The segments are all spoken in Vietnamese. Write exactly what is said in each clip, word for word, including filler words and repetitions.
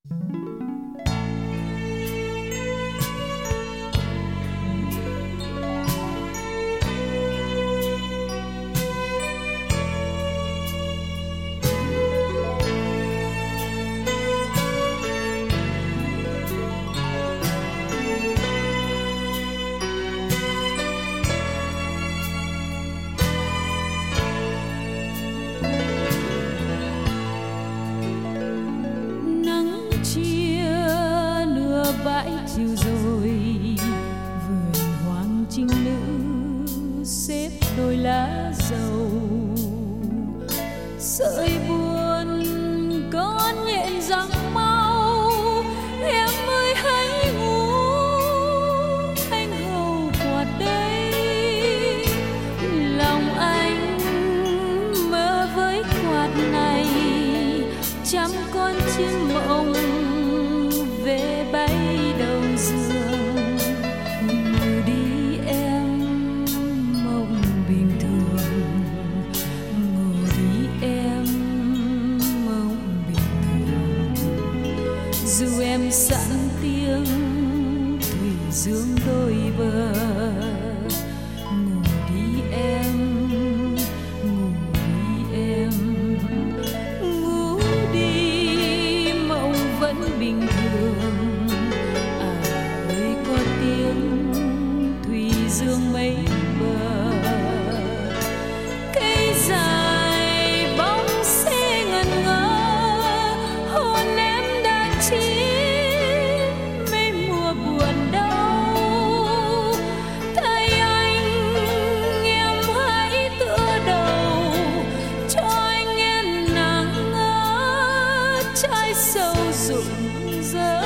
Bãi chiều rồi vườn hoàng trinh nữ xếp đôi lá dầu, sợi buồn con nhện răng mau. Em ơi hãy ngủ, anh hầu quạt đây. Lòng anh mơ với quạt này, trăm con chim mộng về bay đầu giường. Ngủ đi em mộng bình thường, ngủ đi em mộng bình thường. Dù em sẵn tiếng thủy dương đôi bờ, ngủ đi em, ngủ đi em, ngủ đi mộng vẫn bình thường. À ơi có tiếng thủy dương mấy bờ, cây dài bóng xe ngẩn ngơ, hôn em đã chín mấy mùa buồn đau. Thay anh em hãy tựa đầu cho anh nghe nắng ngỡ trái sầu rụng rơi.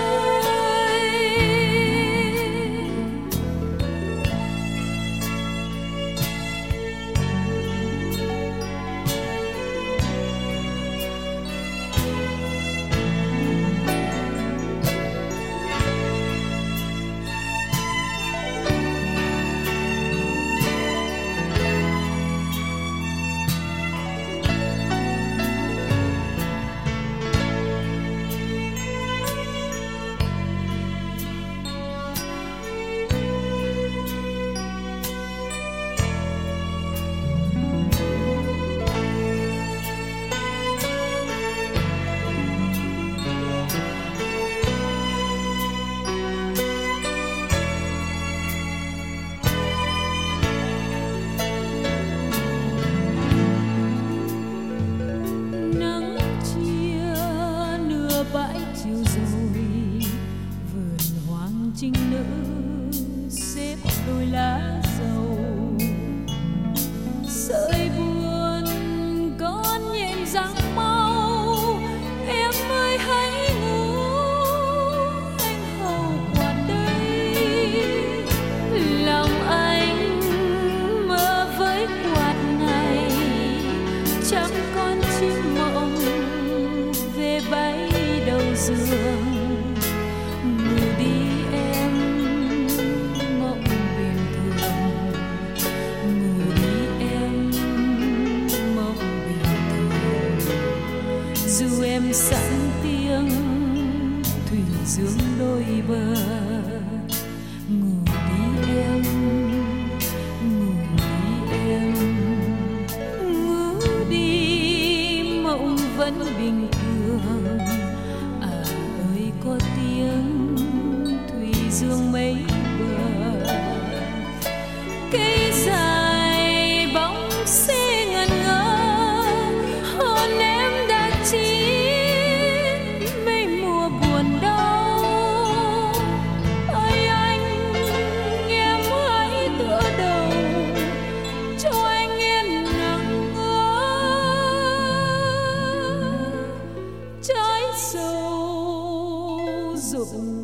Nắng chia nửa bãi chiều rồi vườn hoàng trinh nữ xếp đôi lá dầu, sợi buồn con nhện răng mau. Em ơi hãy ngủ, anh hầu quạt đây. Lòng anh mơ với quạt này, trăm con chim mộng về bay đầu giường. Ngủ đi em mộng bình thường, ngủ đi em mộng bình thường. Dù em sẵn tiếng thủy dương đôi bờ, ngủ đi em, ngủ đi em, ngủ đi mộng vẫn bình thường. À ơi có tiếng thủy dương mấy bờ, cây dài bóng xe ngẩn ngơ, hôn em đã chín mấy mùa buồn đau. Ơi anh em hãy tựa đầu cho anh nghe nắng ngỡ trái sầu rụng